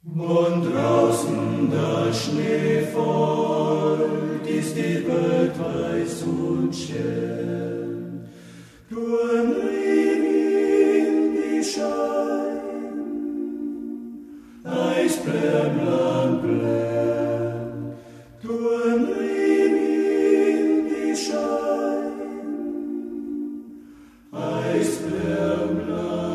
Und draußen der Schnee fällt, ist die Welt weiß und schön. Durch den Wind die Schein, Eisblärmland blärm. Durch den Wind die Schein, Eisblärmland.